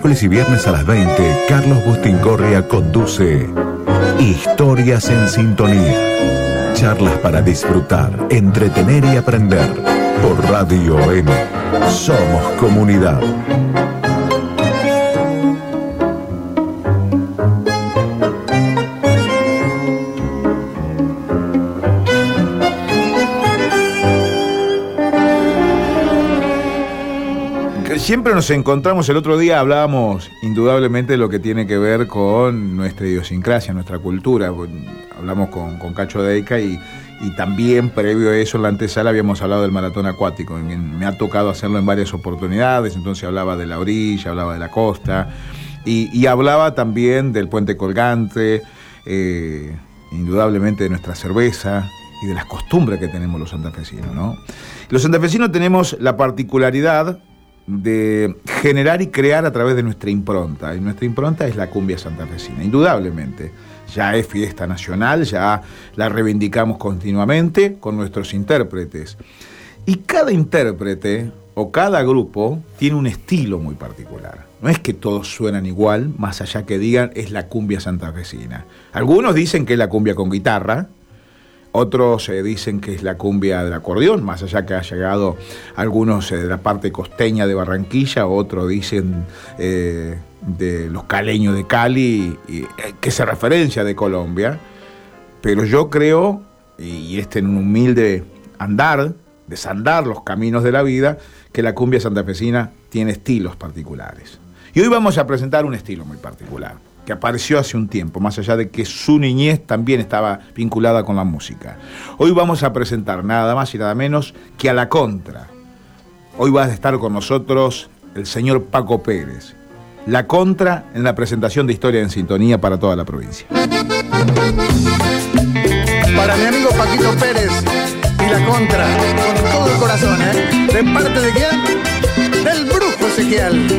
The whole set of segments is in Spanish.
miércoles y viernes a las 20, Carlos Bustingorria conduce Historias en Sintonía. Charlas para disfrutar, entretener y aprender. Por Radio M. Somos comunidad. Siempre nos encontramos, el otro día hablábamos indudablemente de lo que tiene que ver con nuestra idiosincrasia, nuestra cultura. Hablamos con Cacho Deica y también previo a eso en la antesala habíamos hablado del maratón acuático. Me ha tocado hacerlo en varias oportunidades, entonces hablaba de la orilla, hablaba de la costa y hablaba también del puente colgante, indudablemente de nuestra cerveza y de las costumbres que tenemos los santafesinos, ¿no? Los santafesinos tenemos la particularidad de generar y crear a través de nuestra impronta. Y nuestra impronta es la cumbia santafesina, indudablemente. Ya es fiesta nacional, ya la reivindicamos continuamente con nuestros intérpretes. Y cada intérprete o cada grupo tiene un estilo muy particular. No es que todos suenan igual, más allá que digan es la cumbia santafesina. Algunos dicen que es la cumbia con guitarra, otros dicen que es la cumbia del acordeón, más allá que ha llegado algunos de la parte costeña de Barranquilla, otros dicen de los caleños de Cali, que se referencia de Colombia. Pero yo creo, y en un humilde andar, desandar los caminos de la vida, que la cumbia santafesina tiene estilos particulares. Y hoy vamos a presentar un estilo muy particular, que apareció hace un tiempo, más allá de que su niñez también estaba vinculada con la música. Hoy vamos a presentar nada más y nada menos que a La Contra. Hoy va a estar con nosotros el señor Paco Pérez. La Contra en la presentación de Historia en Sintonía para toda la provincia. Para mi amigo Paquito Pérez y La Contra, con todo el corazón, ¿eh? ¿De parte de quién? Del Brujo Ezequiel.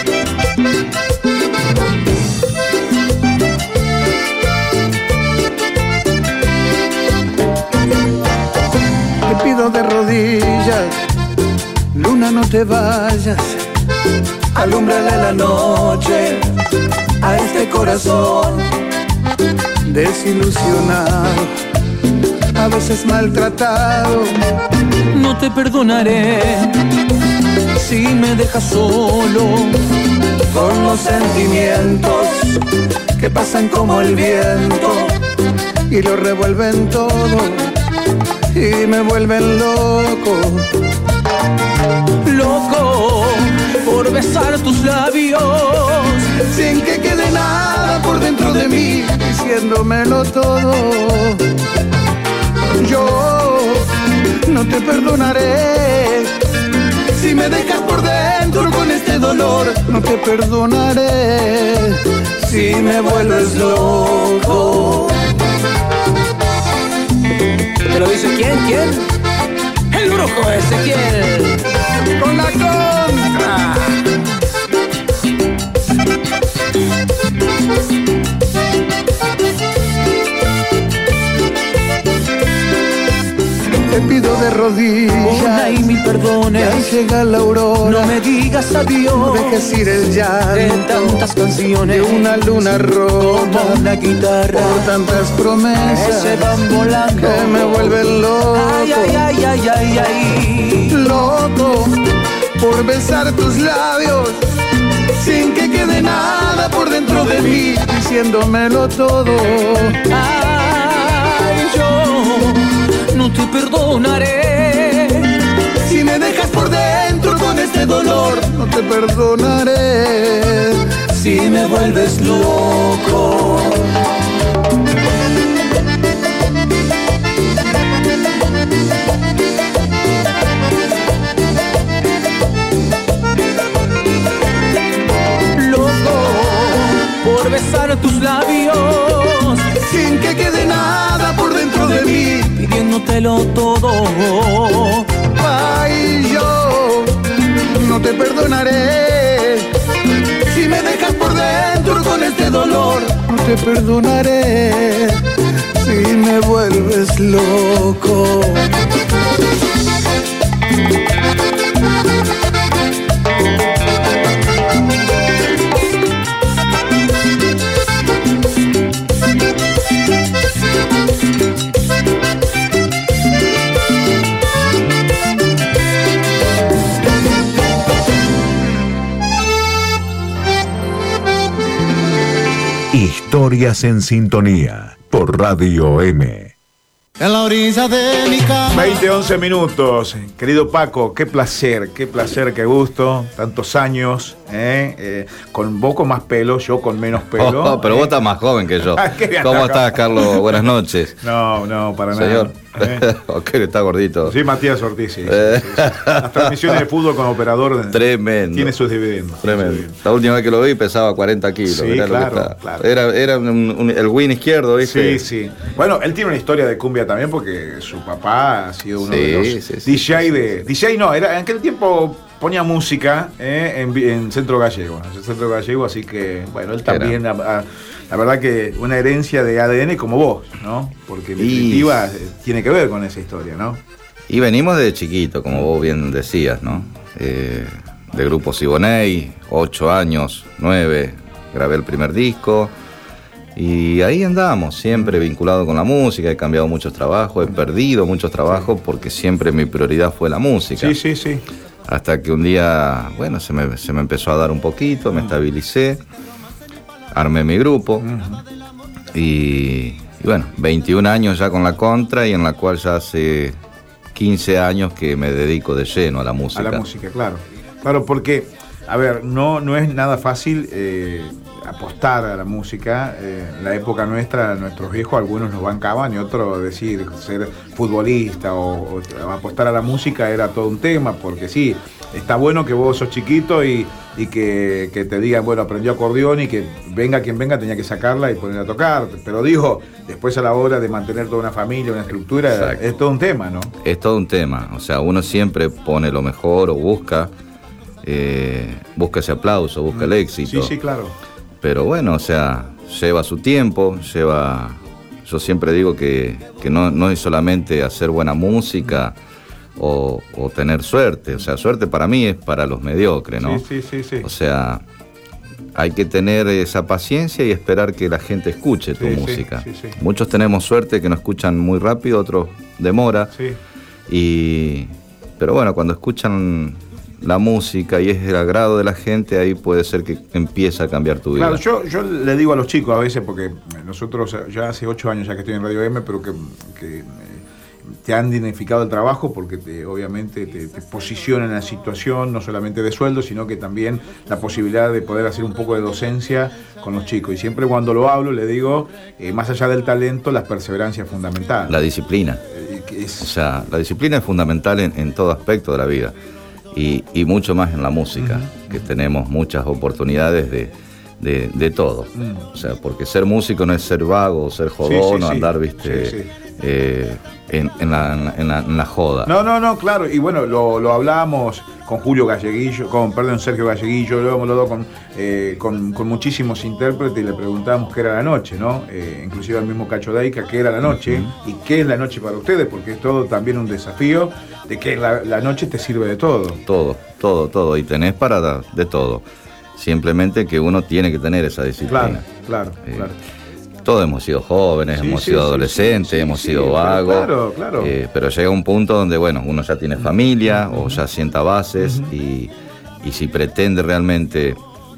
Te pido de rodillas, luna, no te vayas, alúmbrale la noche a este corazón desilusionado, a veces maltratado. No te perdonaré si me dejas solo, con los sentimientos que pasan como el viento y lo revuelven todo y me vuelven loco. Loco por besar tus labios sin que quede nada por dentro de mí, diciéndomelo todo. Yo no te perdonaré si me dejas por dentro con este dolor. No te perdonaré si me vuelves loco. ¿Te lo dice quién? ¿Quién? El Brujo Ezequiel. Con La Contra. Te pido de rodillas una y mil perdones, que ahí llega la aurora. No me digas adiós, no dejes ir el llanto de tantas canciones, de una luna rota, como una guitarra, por tantas promesas que se van volando, que me vuelven loco. Ay, ay, ay, ay, ay, ay. Loco por besar tus labios sin que quede nada por dentro de mí, diciéndomelo todo. Ay, yo no te perdonaré si me dejas por dentro con este dolor. No te perdonaré si me vuelves loco. Por besar tus labios sin que quede nada por dentro de mí, pidiéndotelo todo. Ay, yo no te perdonaré si me dejas por dentro con este dolor. No te perdonaré si me vuelves loco. Historias en Sintonía por Radio M. En la orilla de mi cama. 20-11 minutos. Querido Paco, qué placer, qué gusto. Tantos años, con vos con más pelo, yo con menos pelo. Pero vos estás más joven que yo. ¿Cómo estás, Carlos? Buenas noches. No, para Señor. nada. Ok, está gordito. Sí, Matías Ortiz, sí. Las transmisiones de fútbol con operador Tremendo. tiene sus dividendos. Tremendo. La última vez que lo vi pesaba 40 kilos. Sí, Mirá claro, lo que está. claro. Era el win izquierdo, ¿viste? Sí. Bueno, él tiene una historia de cumbia también porque su papá ha sido uno de los DJ no, era en aquel tiempo ponía música en Centro Gallego, así que bueno, él también la verdad que una herencia de ADN como vos, ¿no? Porque en definitiva tiene que ver con esa historia, ¿no? Y venimos de chiquito, como vos bien decías, ¿no? De grupo Siboney, 8 años, 9, grabé el primer disco. Y ahí andamos, siempre vinculado con la música. He cambiado muchos trabajos, he perdido muchos trabajos porque siempre mi prioridad fue la música. Sí. Hasta que un día, bueno, se me empezó a dar un poquito, me estabilicé, armé mi grupo y bueno, 21 años ya con la Contra y en la cual ya hace 15 años que me dedico de lleno a la música. A la música, claro. Claro, porque, a ver, no es nada fácil apostar a la música. En la época nuestra, nuestros viejos, algunos nos bancaban y otros decir ser futbolista o apostar a la música era todo un tema, porque sí, está bueno que vos sos chiquito y que te digan, bueno, aprendió acordeón y que venga quien venga tenía que sacarla y ponerla a tocar, pero digo, después a la hora de mantener toda una familia, una estructura, exacto, es todo un tema, ¿no? Es todo un tema, o sea, uno siempre pone lo mejor o busca ese aplauso, busca el éxito. Sí, claro. Pero bueno, o sea, lleva su tiempo, yo siempre digo que no es solamente hacer buena música o tener suerte, o sea, suerte para mí es para los mediocres, ¿no? Sí. O sea, hay que tener esa paciencia y esperar que la gente escuche tu música. Sí. Muchos tenemos suerte que nos escuchan muy rápido, otros demora. Sí. Pero bueno, cuando escuchan la música y es el agrado de la gente, ahí puede ser que empiece a cambiar tu vida. Claro, yo le digo a los chicos a veces, porque nosotros ya hace 8 años ya que estoy en Radio M, pero que te han dignificado el trabajo porque obviamente te posiciona en la situación, no solamente de sueldo, sino que también la posibilidad de poder hacer un poco de docencia con los chicos. Y siempre cuando lo hablo le digo, más allá del talento, la perseverancia es fundamental. La disciplina. O sea, la disciplina es fundamental en todo aspecto de la vida. Y mucho más en la música, que tenemos muchas oportunidades de todo. O sea, porque ser músico no es ser vago, ser jodón, o andar, viste, en la joda. No, claro. Y bueno, lo hablábamos con Sergio Galleguillo, lo hablamos con muchísimos intérpretes y le preguntábamos qué era la noche, ¿no? Inclusive al mismo Cacho Deica, qué era la noche y qué es la noche para ustedes, porque es todo también un desafío de que la noche te sirve de todo. Todo, y tenés para de todo. Simplemente que uno tiene que tener esa disciplina. Claro. Todos hemos sido jóvenes, hemos sido adolescentes, hemos sido vagos. Claro. Pero llega un punto donde, bueno, uno ya tiene familia o ya sienta bases y si pretende realmente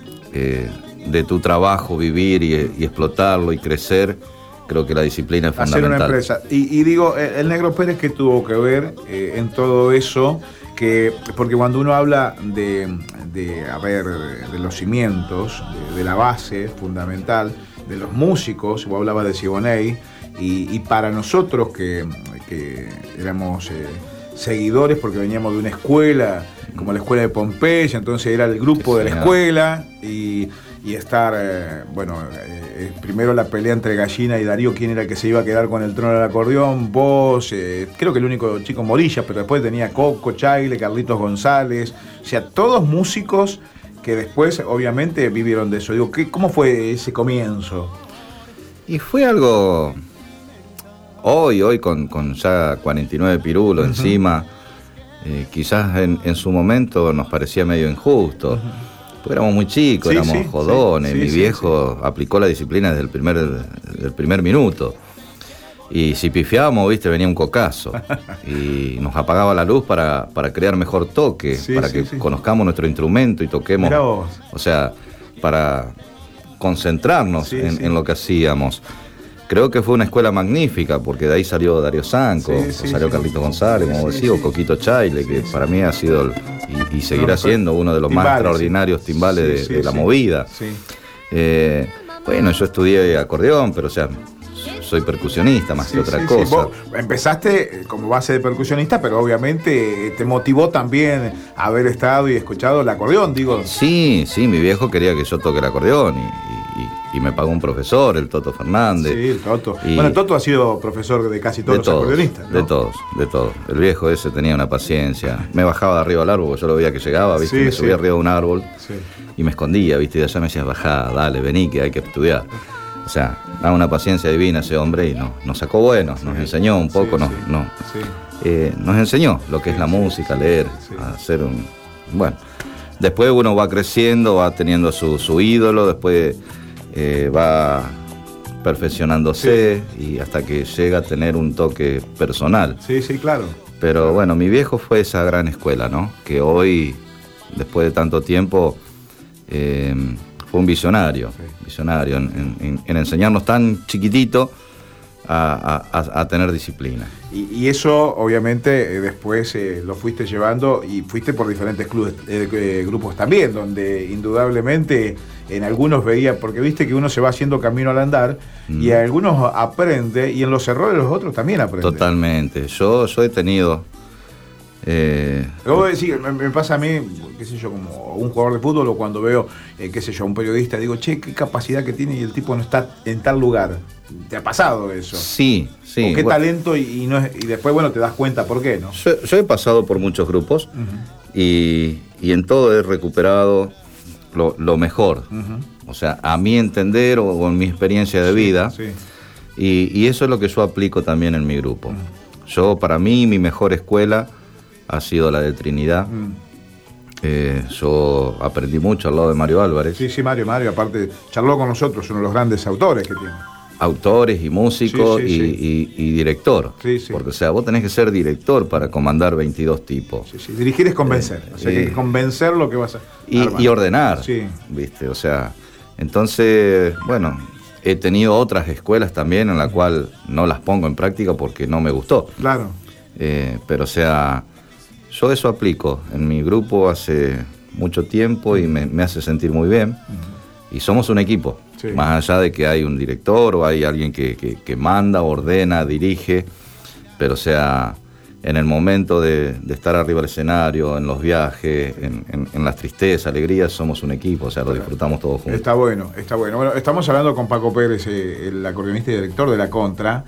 de tu trabajo vivir y explotarlo y crecer, creo que la disciplina es fundamental. Hacer una empresa. Y digo, el Negro Pérez, ¿qué tuvo que ver en todo eso? Porque cuando uno habla de los cimientos, de la base fundamental, de los músicos, vos hablabas de Siboney, y para nosotros que éramos seguidores porque veníamos de una escuela, como la escuela de Pompeya, entonces era el grupo de la escuela, y estar, primero la pelea entre Gallina y Darío, quién era el que se iba a quedar con el trono del acordeón, vos, creo que el único chico Morilla, pero después tenía Coco, Chaile, Carlitos González, o sea, todos músicos que después obviamente vivieron de eso. Digo, ¿cómo fue ese comienzo? Y fue algo, hoy con ya 49 pirulos encima, quizás en su momento nos parecía medio injusto. Porque éramos muy chicos, éramos jodones. Mi viejo aplicó la disciplina desde el primer minuto. Y si pifiábamos, viste, venía un cocazo. Y nos apagaba la luz para crear mejor toque, que conozcamos nuestro instrumento y toquemos. O sea, para concentrarnos en lo que hacíamos. Creo que fue una escuela magnífica, porque de ahí salió Darío Sanco, salió Carlito González, como decía, o Coquito Chaile, que para mí ha sido, y seguirá siendo uno de los más extraordinarios timbales de la movida. Bueno, yo estudié acordeón, pero o sea, soy percusionista más que otra cosa. Vos empezaste como base de percusionista, pero obviamente te motivó también haber estado y escuchado el acordeón, digo. Sí, mi viejo quería que yo toque el acordeón y me pagó un profesor, el Toto Fernández. Sí, el Toto. Bueno, el Toto ha sido profesor de casi todos los acordeonistas, ¿no? De todos. El viejo ese tenía una paciencia. Me bajaba de arriba del árbol, yo lo veía que llegaba, ¿viste? Me subía arriba de un árbol y me escondía, ¿viste? Y de allá me decía, bajá, dale, vení, que hay que estudiar. O sea, daba una paciencia divina ese hombre y nos sacó buenos, nos enseñó un poco, nos enseñó lo que es la música, leer, a hacer un... Bueno, después uno va creciendo, va teniendo su ídolo, después va perfeccionándose y hasta que llega a tener un toque personal. Sí, claro. Pero bueno, mi viejo fue esa gran escuela, ¿no? Que hoy, después de tanto tiempo... fue un visionario en enseñarnos tan chiquitito a tener disciplina. Y eso obviamente después lo fuiste llevando y fuiste por diferentes grupos también, donde indudablemente en algunos veía, porque viste que uno se va haciendo camino al andar y a algunos aprende y en los errores los otros también aprenden. Totalmente. Yo he tenido... me pasa a mí, qué sé yo, como un jugador de fútbol o cuando veo, qué sé yo, un periodista, digo, che, qué capacidad que tiene y el tipo no está en tal lugar. ¿Te ha pasado eso? Sí. O qué talento y después, bueno, te das cuenta por qué, ¿no? Yo he pasado por muchos grupos y en todo he recuperado lo mejor. O sea, a mi entender o en mi experiencia de vida. Y eso es lo que yo aplico también en mi grupo. Yo, para mí, mi mejor escuela ha sido la de Trinidad. Yo aprendí mucho al lado de Mario Álvarez. Sí, Mario, aparte charló con nosotros, uno de los grandes autores que tiene. Autores y músicos y director. Porque, o sea, vos tenés que ser director para comandar 22 tipos. Dirigir es convencer. O sea, hay que convencer lo que vas a y ordenar, ¿viste? O sea, entonces, bueno, he tenido otras escuelas también en la cual no las pongo en práctica porque no me gustó. Claro. Pero, o sea... Yo eso aplico en mi grupo hace mucho tiempo y me hace sentir muy bien. Y somos un equipo, más allá de que hay un director o hay alguien que manda, ordena, dirige. Pero o sea, en el momento de estar arriba del escenario, en los viajes, en las tristezas, alegrías, somos un equipo, o sea, lo disfrutamos todos juntos. Está bueno. Bueno, estamos hablando con Paco Pérez, el acordeonista y director de La Contra.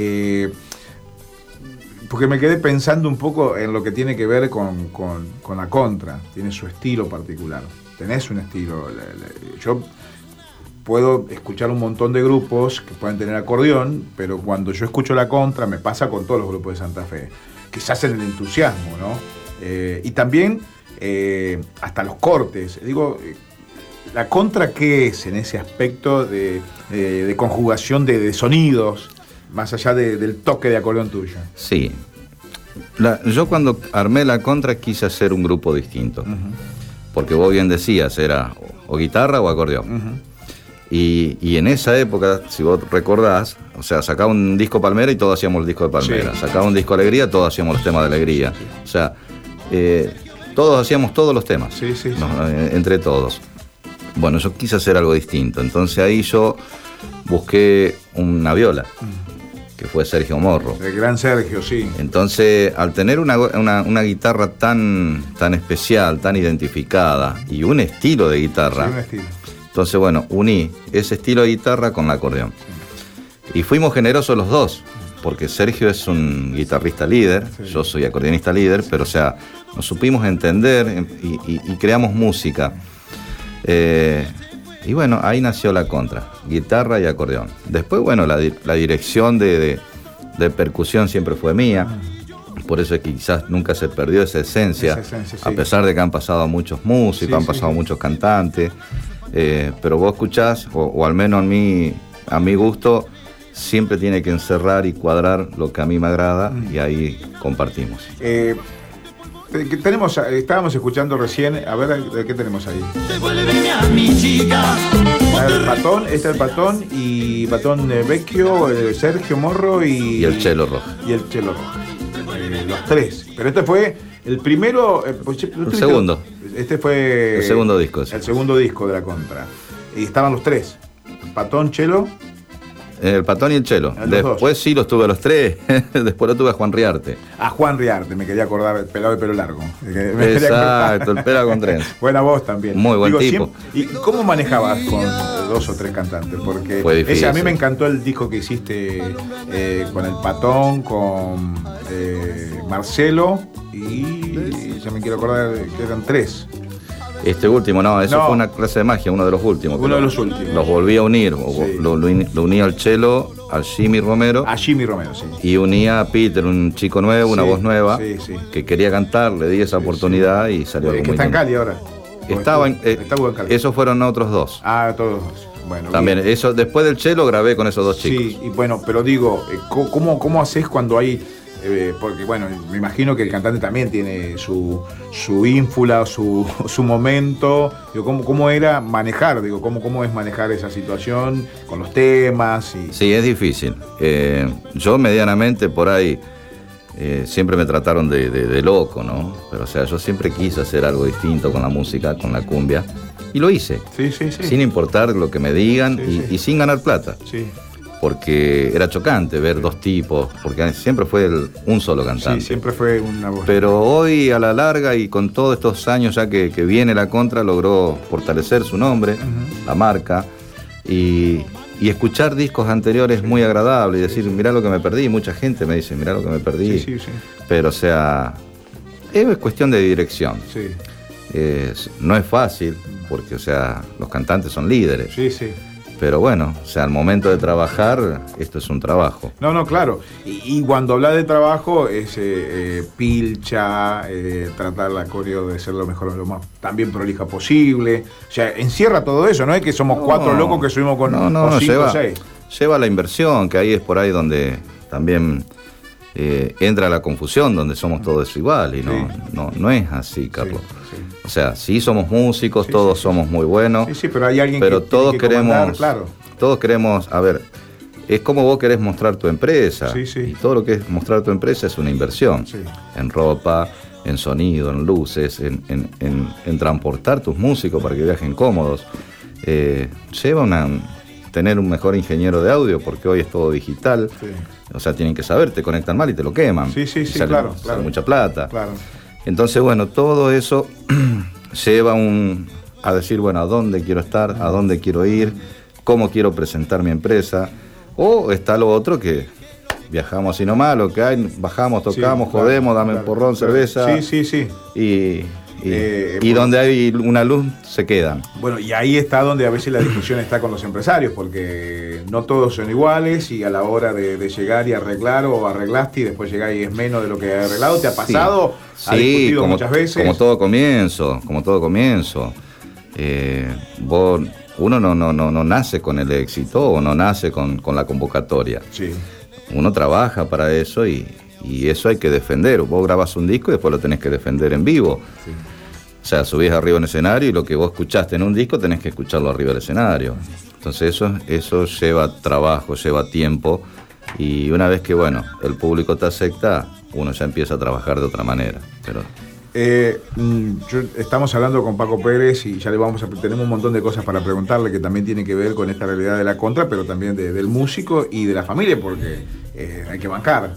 Porque me quedé pensando un poco en lo que tiene que ver con La Contra. Tiene su estilo particular. Tenés un estilo. Yo puedo escuchar un montón de grupos que pueden tener acordeón, pero cuando yo escucho La Contra, me pasa con todos los grupos de Santa Fe. Quizás en el entusiasmo, ¿no? Y también hasta los cortes. Digo, ¿La Contra qué es en ese aspecto de conjugación de sonidos? Más allá del toque de acordeón tuyo. Sí. Yo cuando armé La Contra quise hacer un grupo distinto. Porque vos bien decías, era o guitarra o acordeón. Y en esa época, si vos recordás, o sea, sacaba un disco Palmera y todos hacíamos el disco de Palmera. Sacaba un disco Alegría, todos hacíamos los temas de Alegría. O sea, todos hacíamos todos los temas. Entre todos. Bueno, yo quise hacer algo distinto. Entonces ahí yo busqué una viola. Que fue Sergio Morro. El gran Sergio, sí. Entonces, al tener una guitarra tan especial, tan identificada, y un estilo de guitarra, un estilo. Entonces, bueno, uní ese estilo de guitarra con el acordeón. Y fuimos generosos los dos, porque Sergio es un guitarrista líder, yo soy acordeonista líder, pero o sea, nos supimos entender y creamos música. Y bueno, ahí nació La Contra, guitarra y acordeón. Después, bueno, la dirección de percusión siempre fue mía, por eso es que quizás nunca se perdió esa esencia, a pesar de que han pasado muchos músicos, han pasado muchos cantantes, pero vos escuchás, o al menos a mi gusto, siempre tiene que encerrar y cuadrar lo que a mí me agrada y ahí compartimos. Estábamos escuchando recién, a ver, ¿qué tenemos ahí? Devuélveme a mi chica. el Patón y Patón Vecchio, Sergio Morro Y el Chelo Roja. Y el Chelo Roja. Los tres. Pero este fue el primero. El segundo. Este fue. El segundo disco. El segundo disco de la Contra. Y estaban los tres: Patón, Chelo. El Patón y el Chelo. Después sí los tuve a los tres. Después lo tuve a Juan Riarte. A Juan Riarte, me quería acordar, el pelado de pelo largo. Exacto, el pelo con tren. Buena voz también. Muy buen tipo. ¿Y cómo manejabas con 2 o 3 cantantes? Porque fue difícil. A mí me encantó el disco que hiciste con el Patón, con Marcelo y ya me quiero acordar que eran 3. Este último, eso fue una clase de magia, uno de los últimos. Uno de los últimos. Los volví a unir. Sí. Lo uní al Chelo, al Jimmy Romero. A Jimmy Romero, sí. Y unía a Peter, un chico nuevo, una voz nueva, que quería cantar, le di esa oportunidad y salió algo muy bien. ¿Está en Cali ahora? Estaba en Cali. Esos fueron otros 2. Ah, todos 2. Bueno, también, bien. Eso, después del Chelo grabé con esos 2 chicos. Sí, y bueno, pero digo, ¿cómo haces cuando hay... porque bueno, me imagino que el cantante también tiene su ínfula, su momento. Digo, ¿cómo era manejar? Digo, ¿cómo es manejar esa situación con los temas? Sí, es difícil. Yo medianamente por ahí siempre me trataron de loco, ¿no? Pero o sea, yo siempre quise hacer algo distinto con la música, con la cumbia. Y lo hice. Sí. Sin importar lo que me digan y sin ganar plata. Sí. Porque era chocante ver 2 tipos, porque siempre fue un solo cantante. Sí, siempre fue una voz. Pero hoy, a la larga, y con todos estos años ya que viene la Contra, logró fortalecer su nombre, la marca, y escuchar discos anteriores muy agradable, y decir, mirá lo que me perdí. Mucha gente me dice, mirá lo que me perdí. Sí. Pero, o sea, es cuestión de dirección. Sí. No es fácil, porque, o sea, los cantantes son líderes. Sí. Pero bueno, o sea, al momento de trabajar, esto es un trabajo. No, claro. Y cuando habla de trabajo, es pilcha, tratar la coreo de ser lo mejor, lo más también prolija posible. O sea, encierra todo eso, no es que somos 4 locos que subimos con 5 o 6. Lleva la inversión, que ahí es por ahí donde también entra la confusión, donde somos todos iguales. Y no es así, Carlos. Sí. O sea, sí somos músicos, todos somos muy buenos. Sí, pero hay alguien pero que todos tiene que queremos, claro. Todos queremos, a ver, es como vos querés mostrar tu empresa. Sí. Y todo lo que es mostrar tu empresa es una inversión. Sí. En ropa, en sonido, en luces, en transportar tus músicos para que viajen cómodos. Lleva tener un mejor ingeniero de audio, porque hoy es todo digital. Sí. O sea, tienen que saber, te conectan mal y te lo queman. Sí, sale mucha plata. Claro. Entonces, bueno, todo eso lleva a decir, bueno, ¿a dónde quiero estar? ¿A dónde quiero ir? ¿Cómo quiero presentar mi empresa? O está lo otro que viajamos así nomás, lo que hay, bajamos, tocamos, jodemos, dame porrón, cerveza. Sí. Y donde hay una luz se quedan. Bueno, y ahí está donde a veces la discusión está con los empresarios, porque no todos son iguales y a la hora de llegar y arreglar, o arreglaste y después llegás y es menos de lo que has arreglado. ¿Te ha pasado? Sí, ¿Ha discutido muchas veces? Como todo comienzo. Uno no nace con el éxito o no nace con la convocatoria. Sí. Uno trabaja para eso y eso hay que defender. Vos grabas un disco y después lo tenés que defender en vivo. Sí. O sea, subís arriba en escenario y lo que vos escuchaste en un disco tenés que escucharlo arriba del escenario. Entonces eso lleva trabajo, lleva tiempo, y una vez que, bueno, el público te acepta, uno ya empieza a trabajar de otra manera. Pero estamos hablando con Paco Pérez y ya tenemos un montón de cosas para preguntarle que también tiene que ver con esta realidad de la Contra, pero también del músico y de la familia, porque hay que bancar.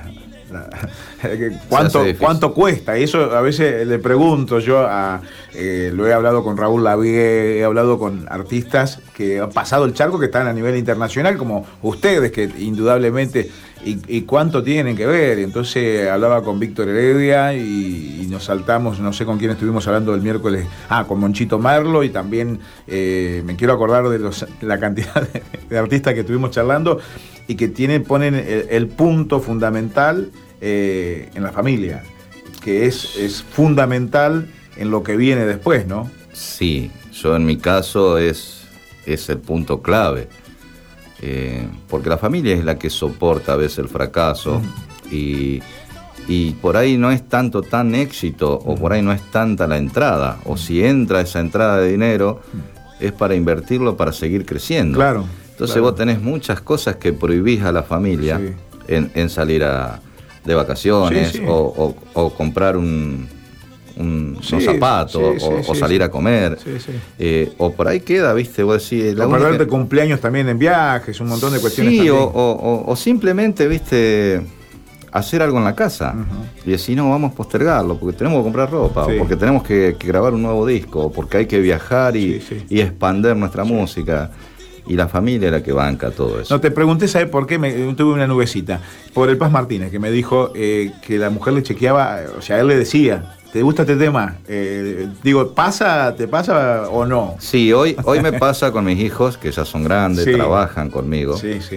¿Cuánto cuesta? Y eso a veces le pregunto yo, lo he hablado con Raúl Lavie, he hablado con artistas que han pasado el charco, que están a nivel internacional, como ustedes, que indudablemente, y cuánto tienen que ver. Entonces hablaba con Víctor Heredia y nos saltamos, no sé con quién estuvimos hablando el miércoles, con Monchito Merlo, y también me quiero acordar de la cantidad de artistas que estuvimos charlando, y que ponen el punto fundamental en la familia, que es fundamental en lo que viene después, ¿no? Sí, yo en mi caso es el punto clave, porque la familia es la que soporta a veces el fracaso, y por ahí no es tan éxito, o por ahí no es tanta la entrada, o si entra esa entrada de dinero, es para invertirlo, para seguir creciendo. Claro. Entonces claro. vos tenés muchas cosas que prohibís a la familia en salir de vacaciones o comprar unos zapatos o salir a comer. O por ahí queda, viste, vos decís... O perderte cumpleaños también en viajes, un montón de cuestiones también. O simplemente, viste, hacer algo en la casa. Y decir, no, vamos a postergarlo, porque tenemos que comprar ropa, o porque tenemos que grabar un nuevo disco, o porque hay que viajar y expander nuestra música. Y la familia era la que banca todo eso. No, te pregunté, ¿sabes por qué? Tuve una nubecita. Por el Paz Martínez, que me dijo que la mujer le chequeaba, o sea, él le decía, ¿te gusta este tema? Digo, ¿te pasa o no? Sí, hoy me pasa con mis hijos, que ya son grandes, trabajan conmigo.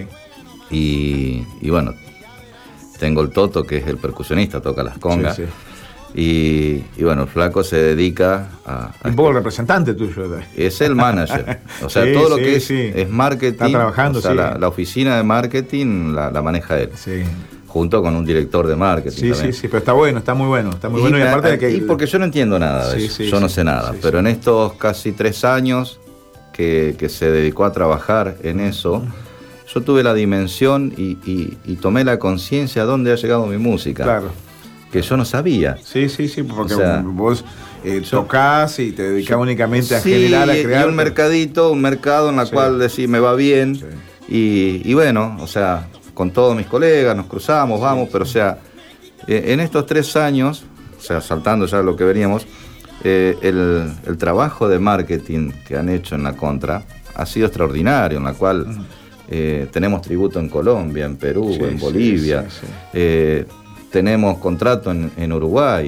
Y bueno, tengo el Toto, que es el percusionista, toca las congas. Y bueno, el flaco se dedica a... Un poco el representante tuyo. Es el manager. O sea, todo lo que es marketing. Está trabajando, o sea, la oficina de marketing la maneja él. Junto con un director de marketing también. Sí, pero está bueno, está muy bueno. Está muy bueno y aparte de que... Y porque yo no entiendo nada de eso. Yo no sé nada. Pero en estos casi 3 años que se dedicó a trabajar en eso, yo tuve la dimensión y tomé la conciencia a dónde ha llegado mi música. Claro. Que yo no sabía. Sí, porque vos tocás y te dedicás únicamente a generar, a crear. Y un mercado en la cual decís, me va bien. Y bueno, o sea, con todos mis colegas nos cruzamos, vamos, pero o sea, en estos 3 años, o sea, saltando ya lo que veníamos, el trabajo de marketing que han hecho en la Contra ha sido extraordinario, en la cual tenemos tributo en Colombia, en Perú, en Bolivia. Tenemos contrato en Uruguay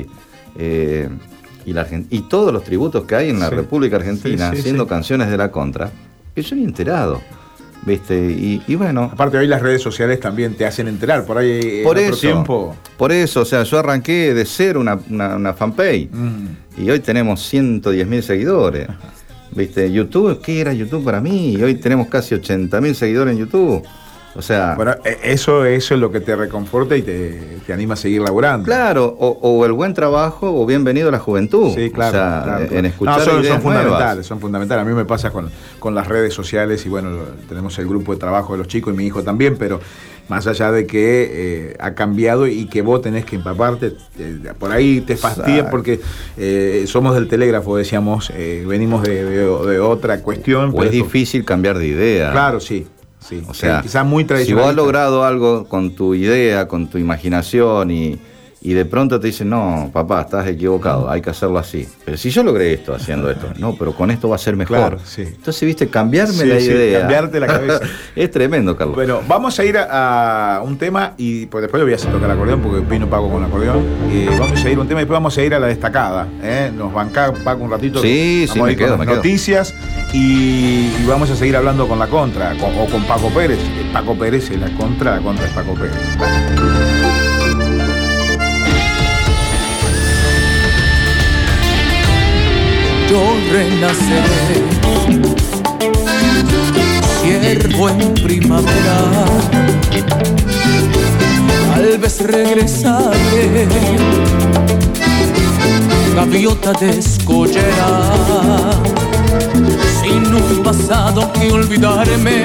y todos los tributos que hay en la República Argentina haciendo canciones de la Contra, que yo ni enterado, ¿viste? Y bueno... Aparte hoy las redes sociales también te hacen enterar, por ahí por en eso, otro tiempo... Por eso, o sea, yo arranqué de cero una fanpage y hoy tenemos 110.000 seguidores, ¿viste? YouTube, ¿qué era YouTube para mí? Y hoy tenemos casi 80.000 seguidores en YouTube. O sea, bueno, eso es lo que te reconforta y te anima a seguir laburando. Claro, o el buen trabajo o bienvenido a la juventud. Sí, claro. O sea, claro. En escuchar son ideas fundamentales. A mí me pasa con las redes sociales y bueno, tenemos el grupo de trabajo de los chicos y mi hijo también, pero más allá de que ha cambiado y que vos tenés que empaparte, por ahí te fastidia porque somos del telégrafo, decíamos, venimos de otra cuestión. O es difícil cambiar de idea. Claro, sí. O sea, quizás muy tradicional. Si vos has logrado algo con tu idea, con tu imaginación y de pronto te dicen, no, papá, estás equivocado, hay que hacerlo así. Pero si yo logré esto haciendo esto, no, pero con esto va a ser mejor. Claro, Entonces, viste, cambiarme la idea. Cambiarte la cabeza. Es tremendo, Carlos. Bueno, vamos a ir a un tema y pues después lo voy a hacer tocar el acordeón porque vino Paco con el acordeón. Vamos a ir a un tema y después vamos a ir a la destacada. Nos banca Paco un ratito. Sí, vamos a ir con noticias y vamos a seguir hablando con la Contra o con Paco Pérez. Paco Pérez es la Contra es Paco Pérez. Yo renaceré, ciervo en primavera, tal vez regresaré, gaviota descollera, sin un pasado que olvidarme,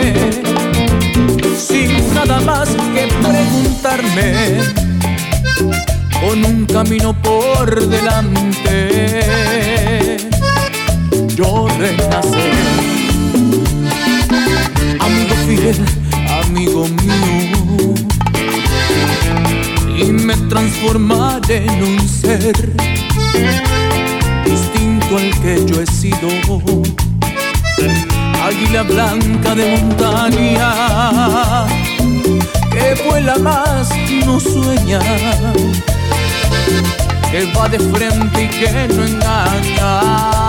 sin nada más que preguntarme, con un camino por delante. Yo renaceré, amigo fiel, amigo mío, y me transformaré en un ser distinto al que yo he sido. Águila blanca de montaña, que vuela más, no sueña, que va de frente y que no engaña.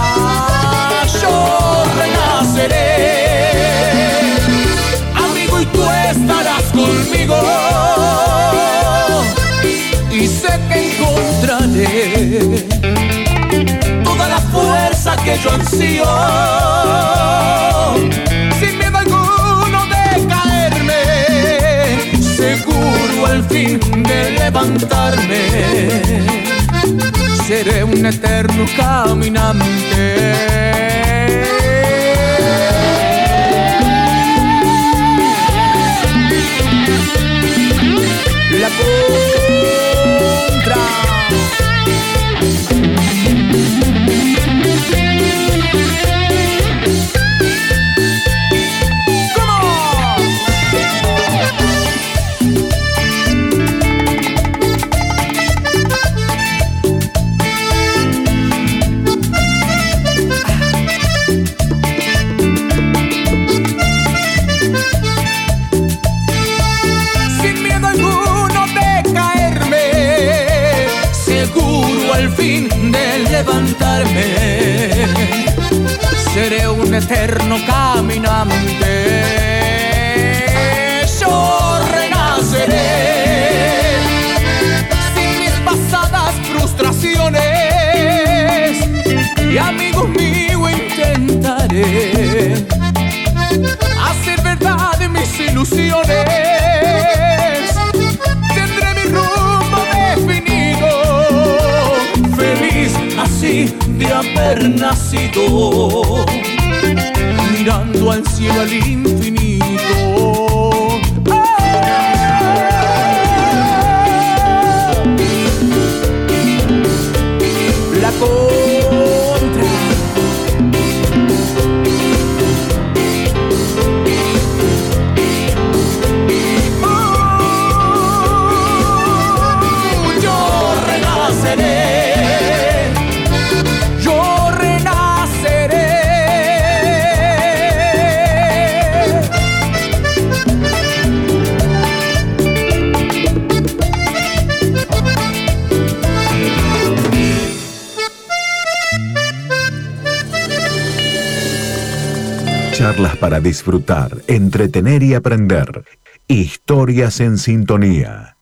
Yo renaceré, amigo, y tú estarás conmigo, y sé que encontraré toda la fuerza que yo ansío, sin miedo alguno de caerme, seguro al fin de levantarme. Seré un eterno caminante. fin de levantarme, seré un eterno caminante. Yo renaceré sin mis pasadas frustraciones y, amigo mío, intentaré hacer verdad de mis ilusiones. Tendré mi rumbo definido, feliz así de haber nacido, mirando al cielo, al infinito. La contra. Yo renaceré. Charlas para disfrutar, entretener y aprender. Historias en sintonía.